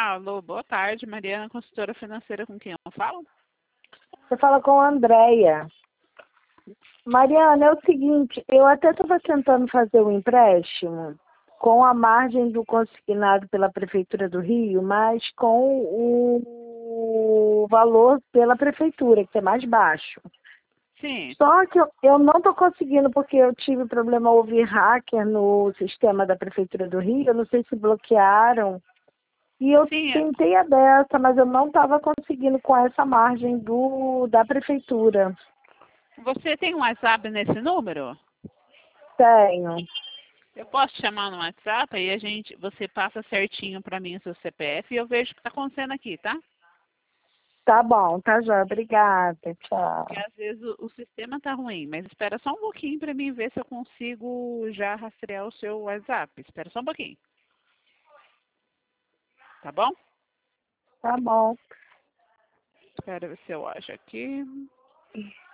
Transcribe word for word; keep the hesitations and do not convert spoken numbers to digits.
Alô, boa tarde, Mariana, consultora financeira, com quem eu falo? Você fala com a Andréia. Mariana, é o seguinte, eu até estava tentando fazer um empréstimo com a margem do consignado pela Prefeitura do Rio, mas com o valor pela Prefeitura, que é mais baixo. Sim. Só que eu, eu não estou conseguindo, porque eu tive problema, houve hacker no sistema da Prefeitura do Rio, eu não sei se bloquearam. E eu Sim, tentei a dessa, mas eu não estava conseguindo com essa margem do, da Prefeitura. você tem um WhatsApp nesse número? Tenho. Eu posso te chamar no WhatsApp e a gente, você passa certinho para mim o seu C P F e eu vejo o que está acontecendo aqui, tá? Tá bom, tá já. Obrigada. Tchau. Porque às vezes o, o sistema tá ruim, mas espera só um pouquinho para mim ver se eu consigo já rastrear o seu WhatsApp. Espera só um pouquinho. Tá bom? Tá bom. Espera ver se eu acho aqui.